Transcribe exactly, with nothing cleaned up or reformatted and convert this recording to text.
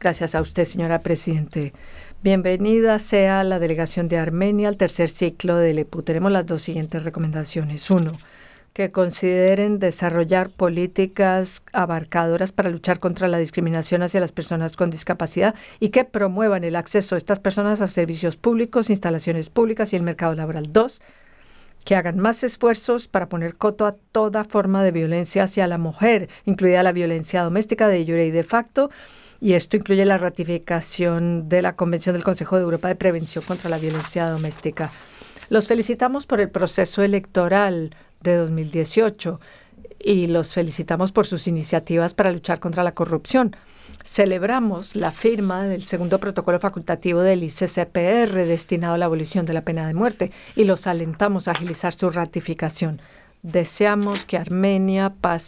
Gracias a usted, señora Presidente. Bienvenida sea la delegación de Armenia al tercer ciclo del E P U. Tenemos las dos siguientes recomendaciones. Uno, que consideren desarrollar políticas abarcadoras para luchar contra la discriminación hacia las personas con discapacidad y que promuevan el acceso de estas personas a servicios públicos, instalaciones públicas y el mercado laboral. Dos, que hagan más esfuerzos para poner coto a toda forma de violencia hacia la mujer, incluida la violencia doméstica de jure y de facto, y esto incluye la ratificación de la Convención del Consejo de Europa de Prevención contra la Violencia Doméstica. Los felicitamos por el proceso electoral de dos mil dieciocho y los felicitamos por sus iniciativas para luchar contra la corrupción. Celebramos la firma del segundo protocolo facultativo del I C C P R destinado a la abolición de la pena de muerte y los alentamos a agilizar su ratificación. Deseamos que Armenia pase